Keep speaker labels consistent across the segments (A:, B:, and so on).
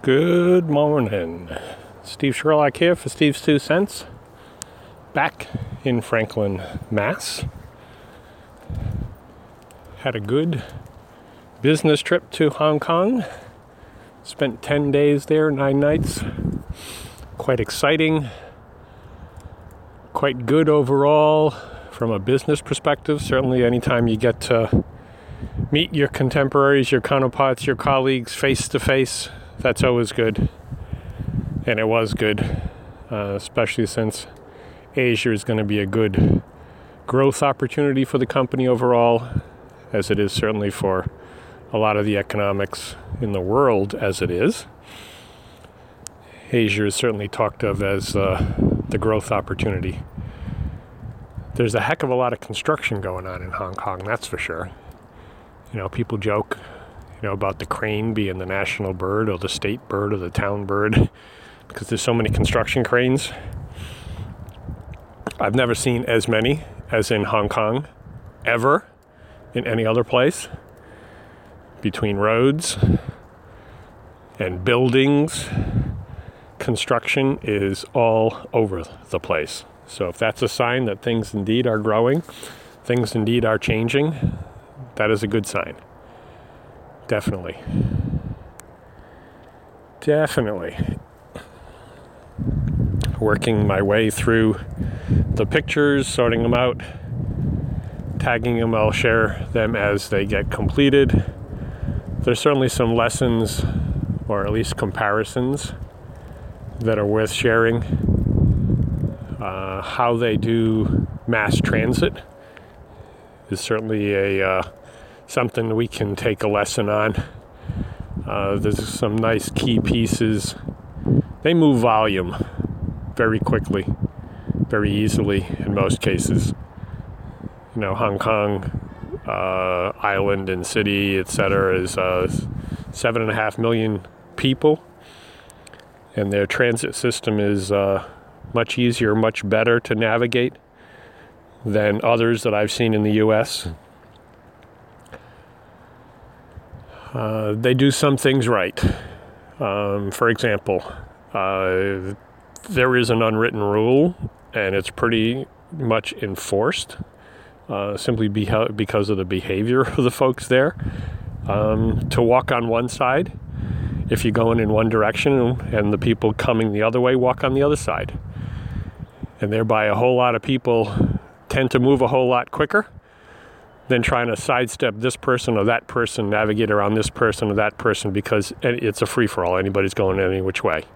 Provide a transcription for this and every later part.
A: Good morning. Steve Sherlock here for Steve's 2 Cents. Back in Franklin, Mass. Had a good business trip to Hong Kong. Spent 10 days there, 9 nights. Quite exciting. Quite good overall from a business perspective. Certainly anytime you get to meet your contemporaries, your counterparts, your colleagues face to face, that's always good. And it was good, especially since Asia is going to be a good growth opportunity for the company overall, as it is certainly for a lot of the economics in the world as it is. Asia is certainly talked of as the growth opportunity. There's a heck of a lot of construction going on in Hong Kong, that's for sure. You know, people joke, about the crane being the national bird or the state bird or the town bird because there's so many construction cranes. I've never seen as many as in Hong Kong ever in any other place. Between roads and buildings, construction is all over the place. So if that's a sign that things indeed are growing, things indeed are changing, that is a good sign. Definitely. Working my way through the pictures, sorting them out, tagging them. I'll share them as they get completed. There's certainly some lessons, or at least comparisons, that are worth sharing. How they do mass transit is certainly something we can take a lesson on. There's some nice key pieces. They move volume very quickly, very easily in most cases. Hong Kong, island and city, etc., is 7.5 million people, and their transit system is much easier, much better to navigate than others that I've seen in the U.S. They do some things right. For example, there is an unwritten rule, and it's pretty much enforced simply because of the behavior of the folks there. To walk on one side, if you're going in one direction, and the people coming the other way walk on the other side. And thereby a whole lot of people tend to move a whole lot quicker than trying to sidestep this person or that person, navigate around this person or that person, because it's a free-for-all. Anybody's going any which way.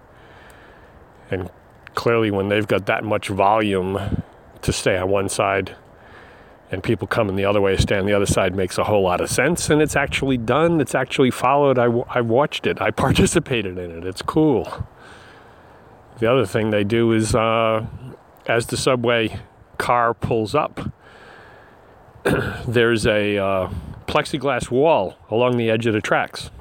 A: And clearly when they've got that much volume to stay on one side and people coming the other way stay on the other side makes a whole lot of sense. And it's actually done. It's actually followed. I watched it. I participated in it. It's cool. The other thing they do is as the subway car pulls up, there's a plexiglass wall along the edge of the tracks.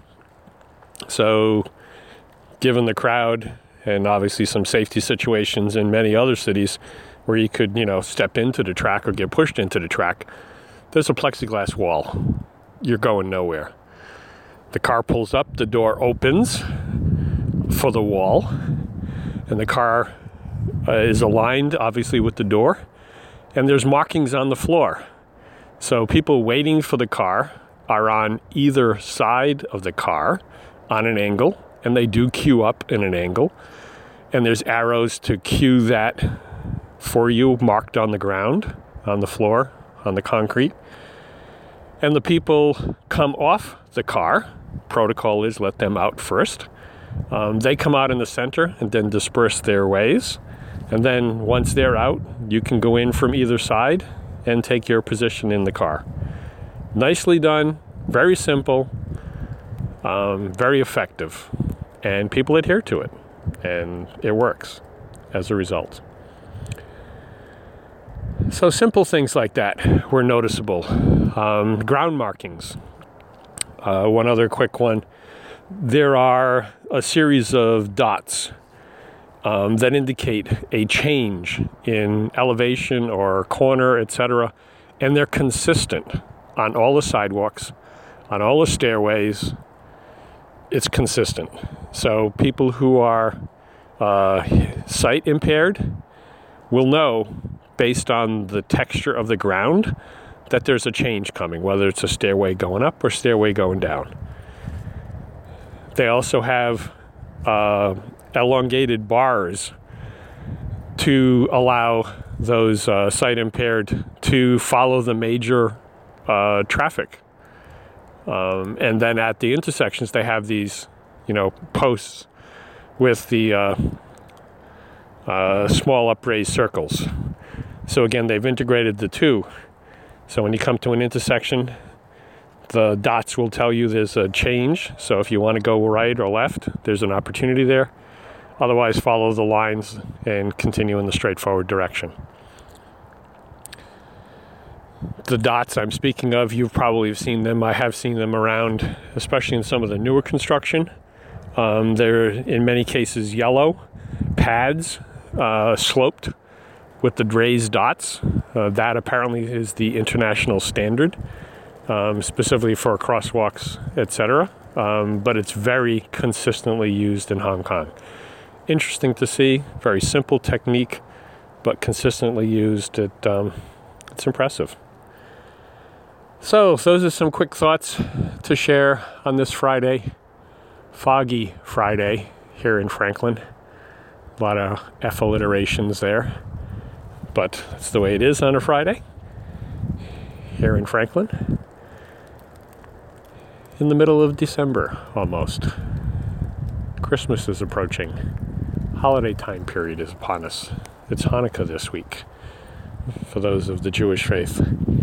A: So given the crowd and obviously some safety situations in many other cities where you could, step into the track or get pushed into the track, there's a plexiglass wall. You're going nowhere. The car pulls up, the door opens for the wall, and the car is aligned obviously with the door, and there's markings on the floor. So people waiting for the car are on either side of the car on an angle, and they do queue up in an angle. And there's arrows to cue that for you marked on the ground, on the floor, on the concrete. And the people come off the car. Protocol is let them out first. They come out in the center and then disperse their ways. And then once they're out, you can go in from either side and take your position in the car. Nicely done, very simple, very effective, and people adhere to it, and it works as a result. So simple things like that were noticeable. Ground markings. One other quick one. There are a series of dots that indicate a change in elevation or corner, etc. And they're consistent on all the sidewalks, on all the stairways, it's consistent. So people who are sight impaired will know, based on the texture of the ground, that there's a change coming, whether it's a stairway going up or stairway going down. They also have elongated bars to allow those sight impaired to follow the major traffic. And then at the intersections, they have these, posts with the small upraised circles. So again, they've integrated the two. So when you come to an intersection, the dots will tell you there's a change. So if you want to go right or left, there's an opportunity there. Otherwise, follow the lines and continue in the straightforward direction. The dots I'm speaking of, you probably have seen them. I have seen them around, especially in some of the newer construction. They're, in many cases, yellow pads, sloped with the raised dots. That apparently is the international standard, specifically for crosswalks, etc. But it's very consistently used in Hong Kong. Interesting to see. Very simple technique, but consistently used. It's impressive. So those are some quick thoughts to share on this Friday, foggy Friday here in Franklin. A lot of F alliterations there, but that's the way it is on a Friday here in Franklin. In the middle of December, almost. Christmas is approaching. Holiday time period is upon us. It's Hanukkah this week for those of the Jewish faith.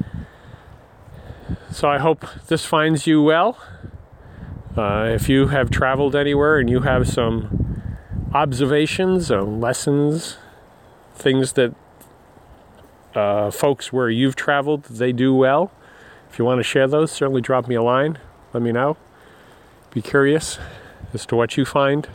A: So I hope this finds you well. If you have traveled anywhere and you have some observations or lessons, things that folks where you've traveled, they do well. If you want to share those, certainly drop me a line. Let me know. Be curious as to what you find.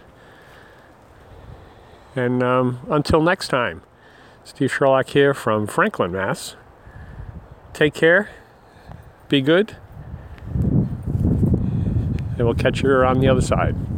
A: And until next time, Steve Sherlock here from Franklin, Mass. Take care. Be good. And we'll catch you on the other side.